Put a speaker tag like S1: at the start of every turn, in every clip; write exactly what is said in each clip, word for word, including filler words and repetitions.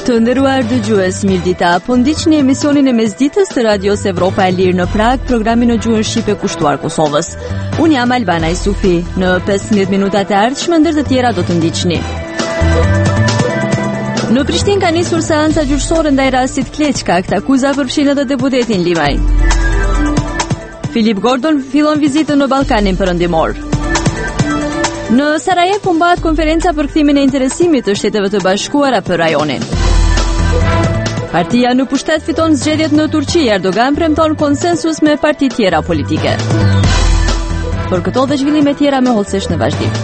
S1: Të nderuar dëgjues, mirëdita. Po ndiqni emisionin e mesditës të Radios Evropa e Lirë në Prag, programin në gjuhën shqipe kushtuar Kosovës. Unë jam Albana Isufi. Në pesëmbëdhjetë minutat e ardhshme ndër të tjera do të ndiqni. Në Prishtinë ka nisur seanca gjyqësore ndaj rastit Kleçka, këtë akuza përfshin edhe deputetin Limaj. Filip Gordon fillon vizitën në Ballkanin Perëndimor. Në Sarajevo humbahet konferenca për kthimin e interesimit të Shteteve të Bashkuara për rajonin. Partia në pushtet fiton zgjedhjet në Turqi, Erdogan premton konsensus me parti tjera politike. Për këto dhe zhvillime tjera me hollësesh në vazhdim.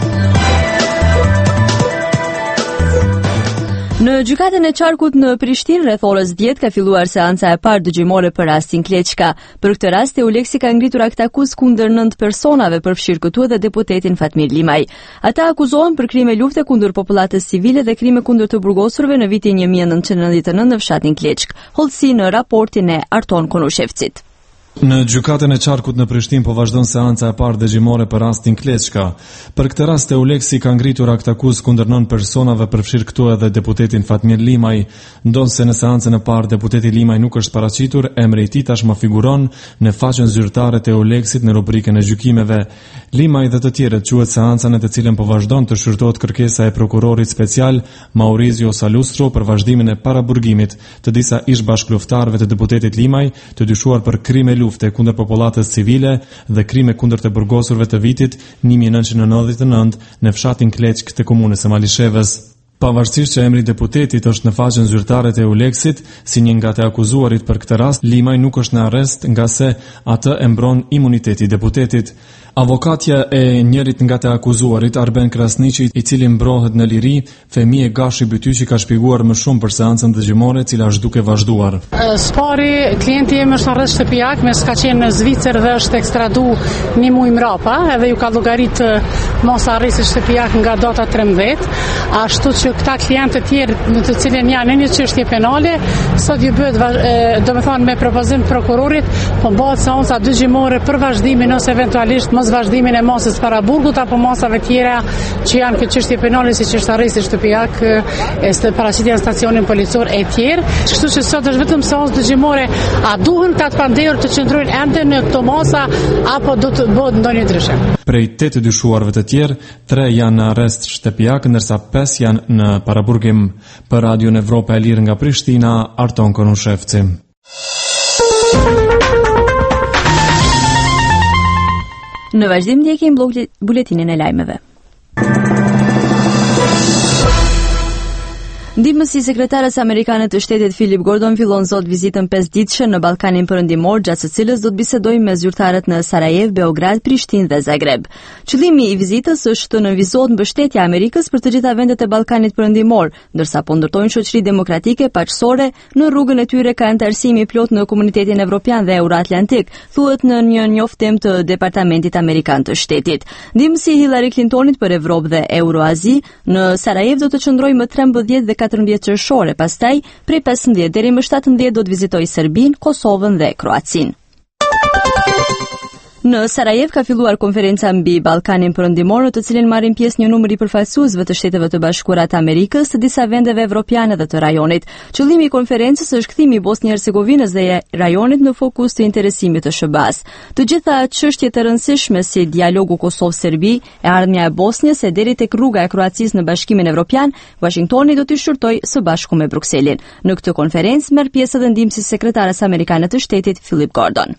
S1: Në gjykatën e qarkut në Prishtinë rreth orës dhjetë ka filluar seanca e parë dëgjimore për rastin Kleçka. Për këtë rast Euleksi ka ngritur akt akuz kundër nëntë personave, përfshirë këtu edhe deputetin Fatmir Limaj. Ata akuzohen për krime lufte kundër popullatës civile dhe krime kundër të burgosurve në vitin një mijë e nëntëqind e nëntëdhjetë e nëntë në fshatin Kleçk. Hollësi në raportin e Arton Konushevcit.
S2: Në gjykatën e qarkut në Prishtinë po vazhdon seanca e parë dëgjimore për rastin Kleçka. Për këtë rast Euleksi ka ngritur akt akuz kundër nëntë personave, përfshirë këtu edhe deputetin Fatmir Limaj. Ndonse në seancën e parë deputeti Limaj nuk është paraqitur, emri i tij tashmë figuron në faqen zyrtare të Euleksit në rubrikën e gjykimeve. Limaj dhe të tjerët quhet seanca në të cilën po vazhdon të shqyrtohet kërkesa e prokurorit special Maurizio Salustro për vazhdimin e paraburgimit të disa ish bashkëluftarëve të deputetit Limaj, të dyshuar për krime lufte kundër popullatës civile dhe krime kundër të burgosurve të vitit një mijë e nëntëqind e nëntëdhjetë e nëntë në fshatin Kleçk të komunës së Malishevës. Pavarësisht që emri i deputetit është në faqen zyrtare të Euleksit, si një nga të akuzuarit për këtë rast, Limaj nuk është në arrest nga se atë e mbron imuniteti deputetit. Avokatja e njërit nga të akuzuarit, Arben Krasniqi, i cili mbrohet në liri, Femije Gashi Bytyqi, ka shpjeguar më shumë për seancën dëgjimore, e cila është duke vazhduar.
S3: Spari, klienti im është arrest shtëpiak, me s'ka qenë në Zvicër dhe është ekstradu një muaj mrapa, edhe ju ka llogarit mos arresti shtëpiak nga data trembëdhjetë, ashtu që këta klientë të tjerë në të cilën janë në një çështje penale, sot ju bëhet, domethënë me propozim të prokurorit, po bëhet seanca dëgjimore për vazhdimin ose eventualisht mos vazhdimin e masës paraburgut apo masave tjera që janë këtë çështje penale, siç është arresti shtëpiak, është paraqitja në stacionin policor e tjerë. Kështu që sot është vetëm seancë dëgjimore, a duhen këta të pandehur të qëndrojnë ende në këto masa apo do të bëhet ndonjë ndryshim?
S2: Prej tetë dyshuarve të tjerë, tre janë në arrest shtëpiak, ndërsa pesë janë në paraburgim. Për Radion Evropa e Lirë nga Prishtina, Arton Konushevci.
S1: Në vazhdim ndjekim buletinin e lajmeve. Ndihmësi i sekretarës amerikane të shtetit Filip Gordon fillon sot vizitën pesëditëshe në Ballkanin Perëndimor, gjatë së cilës do të bisedojë me zyrtarët në Sarajevo, Beograd, Prishtinë dhe Zagreb. Qëllimi i vizitës është të nënvizohet mbështetja e Amerikës për të gjitha vendet e Ballkanit Perëndimor, ndërsa po ndërtojnë shoqëri demokratike paqësore në rrugën e tyre ka anëtarësimi plot në Komunitetin Evropian dhe Euroatlantik, thuhet në një njoftim të Departamentit Amerikan të Shtetit. Ndihmësi Hillary Clintonit për Evropë dhe Euroazi në Sarajevo do të qëndrojë më trembëdhjetë dhe katërmbëdhjetë qershore, pastaj prej pesëmbëdhjetë deri më shtatëmbëdhjetë do të vizitojë Serbinë, Kosovën dhe Kroacinë. Në Sarajevo ka filluar konferenca mbi Ballkanin Perëndimor, në të cilën marrin pjesë një numër i përfaqësuesve të Shteteve të Bashkuara të Amerikës, të disa vendeve evropiane dhe të rajonit. Qëllimi i konferencës është kthimi i Bosnjë-Hercegovinës dhe rajonit në fokus të interesimit të S B A-s. Të gjitha çështjet e rëndësishme si dialogu Kosovë-Serbi, e ardhmja e Bosnjës e deri tek rruga e Kroacisë në Bashkimin Evropian, Washingtoni do t'i shqyrtojë së bashku me Brukselin. Në këtë konferencë merr pjesë edhe ndihmësi sekretares amerikane të shtetit Philip Gordon.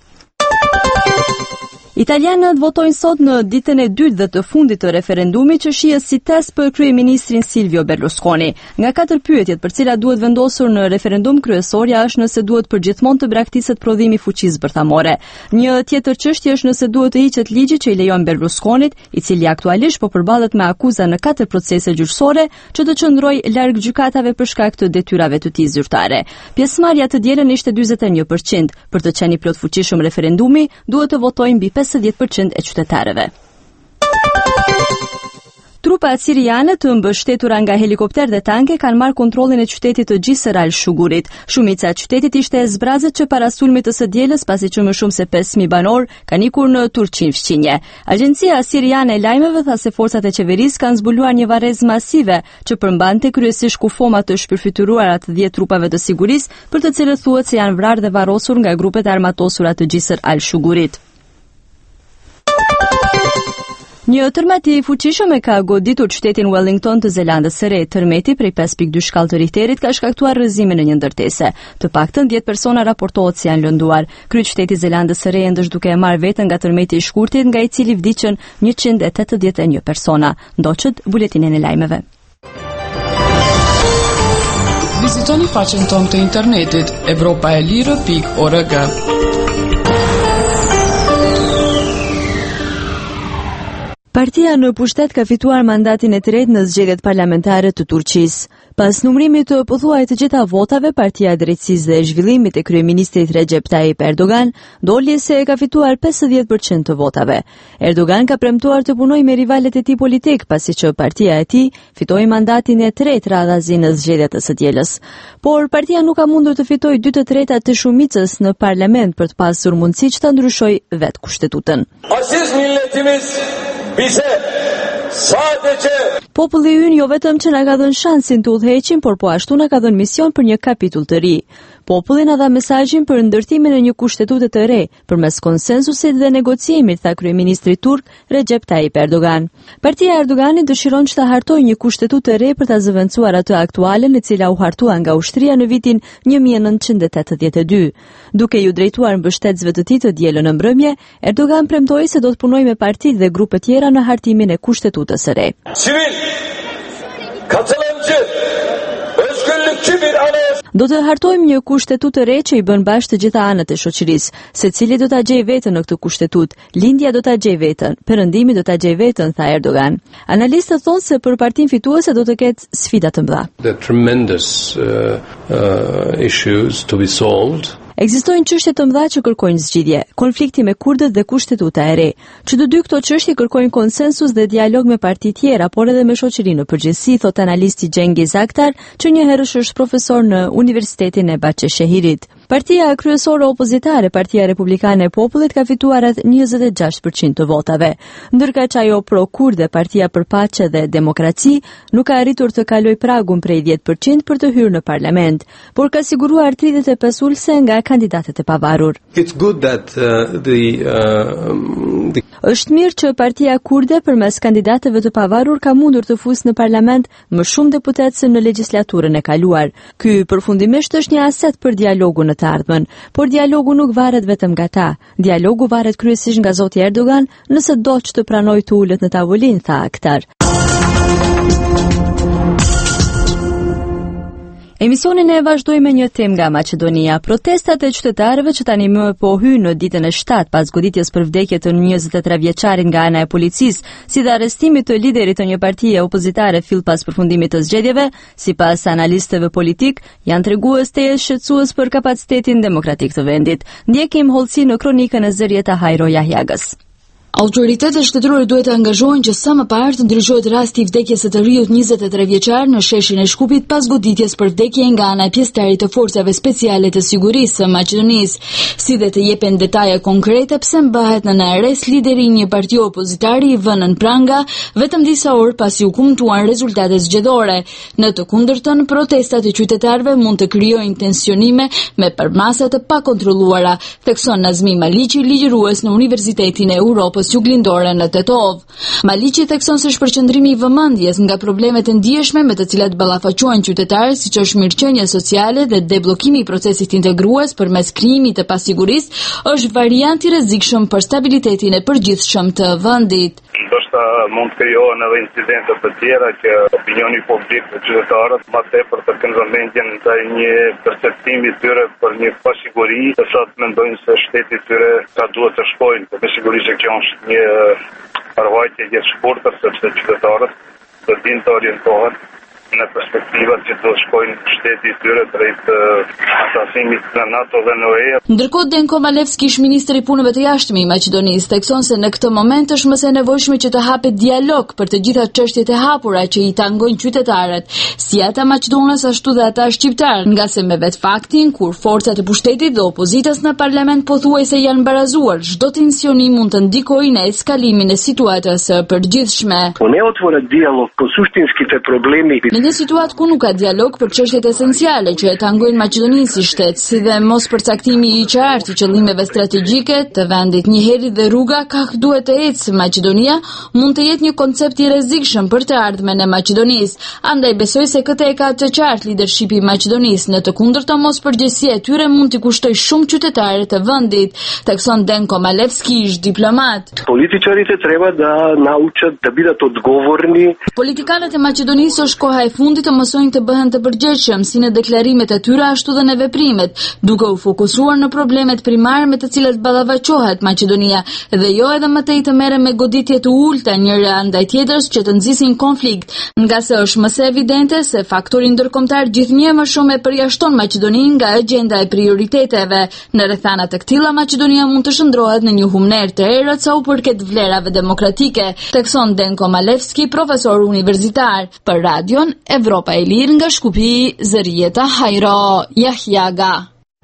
S1: Italianët votojnë sot në ditën e dytë dhe të fundit të referendumit që shihet si test për kryeministrin Silvio Berlusconi. Nga katër pyetjet për cilat duhet vendosur në referendum, kryesorja është nëse duhet përgjithmonë të braktiset prodhimi i fuqisë bërthamore. Një tjetër çështje është nëse duhet të hiqet ligji që i lejon Berlusconit, i cili aktualisht po përballet me akuza në katër procese gjyqësore, që të qëndrojë larg gjykatave për shkak të detyrave të tij zyrtare. Pjesëmarrja të dielën ishte njëzet e një përqind. Për të qenë i plotfuqishëm referendumi, duhet të votojnë mbi pesëdhjetë përqind e qytetarëve. Trupat siriane të mbështetura nga helikopter dhe tanke kanë marrë kontrollin e qytetit të Gjisër al-Shugurit. Shumica e qytetit ishte e zbrazët që para sulmit të së dielës, pasi që më shumë se pesë mijë banor kanë ikur në Turqinë fqinje. Agjencia siriane e lajmeve tha se forcat e qeverisë kanë zbuluar një varrezë masive që përmbante kryesisht kufoma të shpërfytyruara të dhjetë trupave të sigurisë, për të cilët thuhet se janë vrarë dhe varrosur nga grupet e armatosura të Gjisër al-Shugurit. Një tërmeti i fuqishëm e ka goditur qytetin Wellington të Zelandës së Re. Tërmeti prej pesë pikë dy shkallë të Richterit ka shkaktuar rrëzime në një ndërtese. Të paktën dhjetë persona raportohet se janë lënduar. Kryeqyteti i Zelandës së Re ende është duke e marrë veten nga tërmeti i shkurtit, nga i cili vdiqën njëqind e tetëdhjetë e një persona. Ndoqët buletinin e lajmeve.
S4: Vizitoni faqen tonë të internetit evropaelire pikë org.
S1: Partia në pushtet ka fituar mandatin e tretë në zgjedhjet parlamentare të Turqisë. Pas numërimit të pothuajt të gjitha votave, Partia e Drejtësisë dhe Zhvillimit e kryeministrit Recep Tayyip Erdogan doli se ka fituar pesëdhjetë përqind të votave. Erdogan ka premtuar të punojë me rivalet e tij politik, pasi që partia e tij fitoi mandatin e tretë radhazi në zgjedhjet e së dielës. Por partia nuk ka mundur të fitojë dy të tretat të shumicës në parlament për të pasur mundësi që ta ndryshojë vetë kushtetutën.
S5: Aziz milletimiz bize sadece
S1: Populli ynë jo vetëm që na ka dhënë shansin të udhëheqim, por po ashtu na ka dhënë mision për një kapitull të ri. Populli na dha mesazhin për ndërtimin e një kushtetutë të re, përmes konsensusit dhe negociimit, tha kryeministri turk Recep Tayyip Erdogan. Partia e Erdoganit dëshiron që ta hartojë një kushtetutë të re për ta zëvendësuar atë aktualen, e cila u hartua nga ushtria në vitin një mijë e nëntëqind e tetëdhjetë e dy. Duke ju drejtuar mbështetësve të tij të dielën në mbrëmje, Erdogan premtoi se do të punojë me partitë dhe grupe tjera në hartimin e kushtetutës së re.
S5: sivil, katılımcı, özgürlükçü bir anayasa.
S1: Do të hartojmë një kushtetutë të re që i bën bashkë të gjitha anët e shoqërisë. Secili do ta gjejë veten në këtë kushtetutë. Lindja do ta gjejë veten, perëndimi do ta gjejë veten, tha Erdogan. Analistët thonë se për partinë fituese do të ketë sfida të mëdha.
S6: The tremendous uh, uh, issues to be solved.
S1: Ekzistojnë çështje të mëdha që kërkojnë zgjidhje, konflikti me kurdët dhe kushtetuta e re. Që të dy këto çështje kërkojnë konsensus dhe dialog me parti tjera, por edhe me shoqërinë në përgjithësi, thot analisti Cengiz Aktar, që një herësh është profesor në Universitetin e Bahçeshehirit. Partia kryesore opozitare, Partia Republikane e Popullit, ka fituar rreth njëzet e gjashtë përqind të votave, ndërka që ajo pro-kurde, Partia për Paqe dhe Demokraci, nuk ka arritur të kalojë pragun prej dhjetë përqind për të hyrë në parlament, por ka siguruar tridhjetë e pesë ulse nga kandidatet e pavarur.
S6: It's good that uh, the, uh, the...
S1: Është mirë që Partia Kurde përmes kandidatëve të pavarur ka mundur të fusë në parlament më shumë deputet se në legjislaturën e kaluar. Ky përfundimisht është një aset për dialogun në të ardhmen, por dialogu nuk varet vetëm nga ta. Dialogu varet kryesisht nga zoti Erdogan, nëse do që të pranojë të ulet në tavolinë, tha Aktar. Emisionin e vazhdoj me një temë nga Maqedonia. Protestat e qytetarëve që tani më po hynë në ditën e shtatë pas goditjes për vdekje të njëzet e tre vjeçarit nga ana e policisë, si dhe arrestimit të liderit të një partie opozitare fill pas përfundimit të zgjedhjeve, sipas analistëve politik, janë tregues të shqetësues për kapacitetin demokratik të vendit. Ndjekim hollësi në kronikën e zërjet të Hajro Jahjagës.
S7: Autoritetet shtetërore duhet të angazhohen që sa më parë të ndryshohet rasti i vdekjes së të riut njëzet e tre vjeçar në sheshin e Shkupit pas goditjes për vdekje nga ana e pjesëtarit të forcave speciale të sigurisë së Maqedonisë, si dhe të jepen detaje konkrete pse mbahet në arrest lideri i një partie opozitari i vënë në pranga vetëm disa orë pasi u kumtuan rezultatet zgjedhore. Në të kundërtën, protestat e qytetarëve mund të krijojnë tensionime me përmasa të pakontrolluara, thekson Nazmi Maliqi, ligjërues në Universitetin e Europës Juglindore në Tetov. Maliqi thekson se shpërqendrimi i vëmendjes nga problemet e ndjeshme me të cilat ballafaqohen qytetarët, siç është mirëqenia sociale dhe deblokimi i procesit integrues përmes krijimit të pasigurisë, është variant i rrezikshëm për stabilitetin e përgjithshëm të vendit.
S8: Ndoshta mund të krijohen edhe incidente të tjera që opinioni publik dhe qytetarët më tepër të kenë vëmendjen ndaj një perceptimi i tyre për një pasiguri, të sa mendojnë se shteti i tyre ka duhet të shkojnë. Me siguri që kjo është një arvajtje e shkurtër, sepse qytetarët do dinë të orientohen në perspektivat që do shkojnë shteti i tyre drejt anëtarësimit në NATO dhe në U E.
S7: Ndërkohë Denko Malevski, ish ministri i punëve të jashtme i Maqedonisë, thekson se në këtë moment është më së nevojshme që të hapet dialog për të gjitha çështjet e hapura që i tangojnë qytetarët, si ata maqedonës ashtu dhe ata shqiptar, nga se me vetë faktin kur forcat e pushtetit dhe opozitës në parlament pothuajse janë barazuar, çdo tensioni mund të ndikojë në eskalimin e situatës së përgjithshme. Në një situatë ku nuk ka dialog për çështjet esenciale që e tangojnë Maqedoninë si shtet, si dhe mos përcaktimi i qartë i qëllimeve strategjike të vendit, njëherë dhe rruga ka duhet të ecë Maqedonia, mund të jetë një koncept i rrezikshëm për të ardhmen e Maqedonisë. Andaj besoj se këtë e ka të qartë leadershipi i Maqedonisë, në të kundërta mos përgjegjësia e tyre mund t'i kushtojë shumë qytetarë të vendit, thekson Denko Malevski, ish diplomat.
S9: Političarите treba da naučat da бидат odgovorni.
S7: Politikanët e Maqedonisë është koha e fundit të mësojnë të bëhen të përgjegjshëm si në deklarimet e tyre ashtu dhe në veprimet, duke u fokusuar në problemet primare me të cilat ballafaqohet Maqedonia dhe jo edhe më tej të merren me goditje të ulta njëra ndaj tjetrës që të nxisin konflikt, nga se është më së evidente se faktori ndërkombëtar gjithnjë më shumë e përjashton Maqedoninë nga agjenda e prioriteteve. Në rrethana të këtilla Maqedonia mund të shndrohet në një humner të errët sa u përket vlerave demokratike, thekson Denko Malevski, profesor universitar. Për radion Evropa e Lirë nga Shkupi, Zërieta Hajro, Jahjaga.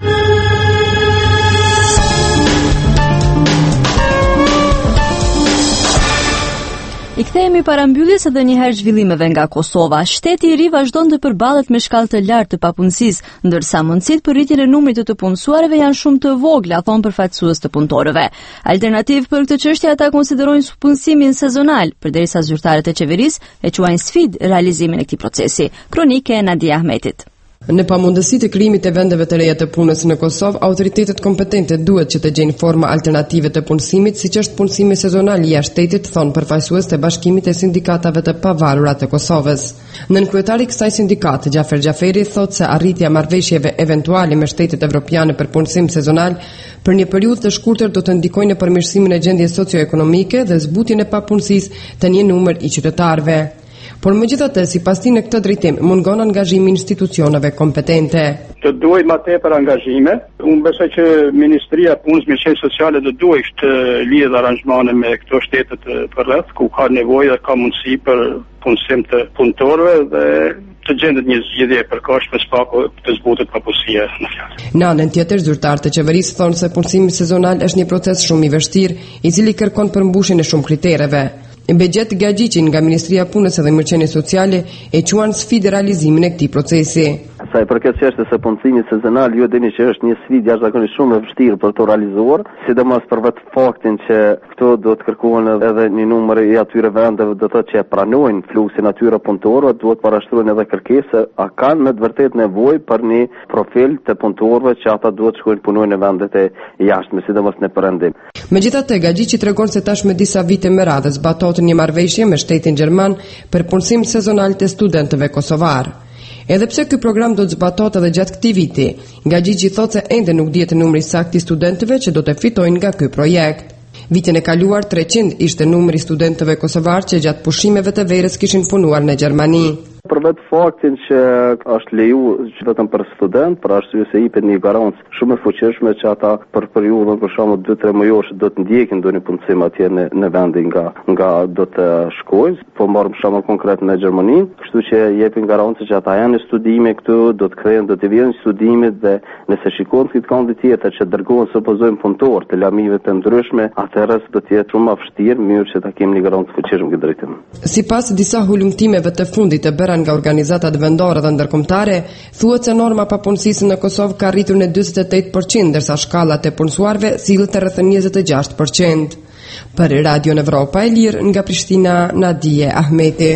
S1: I kthehemi para mbylljes edhe një herë zhvillimeve nga Kosova. Shteti i ri vazhdon të përballet me shkallë të lartë të papunësisë, ndërsa mundësitë për rritjen e numrit të të punësuarve janë shumë të vogla, thon përfaqësues të punëtorëve. Alternativë për këtë çështje ata konsiderojnë punësimin sezonal, përderisa zyrtarët e qeverisë e quajnë sfidë realizimin e këtij procesi. Kronike e Nadia Ahmetit.
S10: Në pamundësi të krijimit të vendeve të reja të punës në Kosovë, autoritetet kompetente duhet që të gjejnë forma alternative të punësimit, siç është punësimi sezonal jashtë shtetit, thon përfaqësues të Bashkimit të Sindikatave të Pavarura të Kosovës. Nën kryetari i kësaj sindikate, Xhafer Xhaferi, thotë se arritja e marrëveshjeve eventuale me shtetet evropiane për punësim sezonal për një periudhë të shkurtër do të ndikojë në përmirësimin e gjendjes socio-ekonomike dhe zbutjen e papunësisë të një numër i qytetarëve. Por megjithatë, sipas tij në këtë drejtim mungon angazhimi i institucioneve kompetente.
S11: Të duhet më tepër angazhime. Unë besoj që Ministria e Punës, Mëshirë Sociale do duhet të lidhë aranjmane me këto shtete të përreth, ku ka nevojë dhe ka mundësi për punësim të punëtorëve dhe të gjendet një zgjidhje e përkohshme spaku të zbutet papunësia në fjalë.
S10: Në anën tjetër, zyrtarët e qeverisë thonë se punësimi sezonal është një proces shumë i vështirë, i cili kërkon përmbushjen e shumë kritereve. Begjet Gaxhiçi nga Ministria e Punës dhe Mërqenies Sociale e quan sfidë realizimin e këtij procesi.
S12: Sa i përket çështjes së punësimit sezonal, ju dini që është një sfidë jashtëzakonisht shumë e vështirë për të realizuar, sidomos për vetë faktin që këto do të kërkohen edhe një numër i atyre vendeve do të thotë që pranojnë fluksin atyre punëtorëve, duhet parashtrohen edhe kërkesa, a kanë me të vërtetë nevojë për një profil të punëtorëve që ata duhet të shkojnë punojnë në vendet e jashtme, sidomos në perëndim.
S10: Megjithatë, Gaxhiçi tregon se tashmë disa vite me radhë zbatohet një marrëveshje me shtetin gjerman për punësim sezonal të studentëve kosovar. Edhe pse ky program do të zbatohet edhe gjatë këtij viti, Gaxhiçi thotë se ende nuk dihet numri saktë i studentëve që do të fitojnë nga ky projekt. Vitin e kaluar treqind ishte numri i studentëve kosovar që gjatë pushimeve të verës kishin punuar në Gjermani.
S12: Për vetë faktin që është leju vetëm për student, për arsye se jepet një garancë shumë e fuqishme që ata për periudhën për shembull dy tre mujosh do të ndjekin ndonjë punësim atje në në vendin nga nga do të shkojnë, po marrim shembull konkret në Gjermani, kështu që jepin garancë që ata janë në studime këtu, do të kthehen, do të vinë studimet dhe nëse shikojnë këtë këndi tjetër që dërgohen supozojmë punëtor të lamive të ndryshme, atëherë do të jetë shumë më vështirë, mirë që ta kemi një garancë fuqishme këtë drejtim.
S10: Sipas disa hulumtimeve të fundit të bëra nga organizatat vendore dhe ndërkombëtare, thuhet se norma papunësisë në Kosovë ka rritur në njëzet e tetë përqind, ndërsa shkallat e punësuarve sillet rreth njëzet e gjashtë përqind. Për Radio Evropa e Lirë nga Prishtina, Nadia Ahmeti.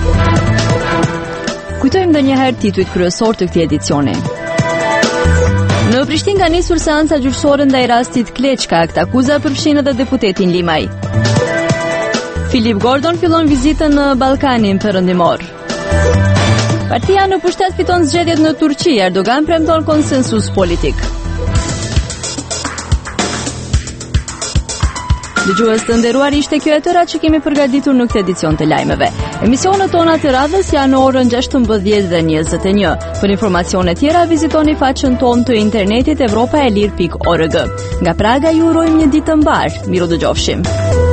S1: Kujtojmë ndonjëherë titujt kryesor të këtij edicioni. Në Prishtinë ka nisur seanca gjyqësore ndaj rastit Kleçka, këtë akuzë përfshin edhe deputetin Limaj. Philip Gordon fillon vizitën në Ballkanin Perëndimor. Partia në pushtet fiton zgjedhjet në Turqi, Erdogan premton konsensus politik. Dëgjues të nderuar, ishte kjo e tëra që kemi përgatitur në këtë edicion të lajmeve. Emisionet tona të radhës janë në orën gjashtëmbëdhjetë dhe njëzet e një. Për informacione tjera vizitoni faqen tonë të internetit evropaelir pikë org. Nga Praga ju urojmë një ditë të mbar. Miru dëgjofshim.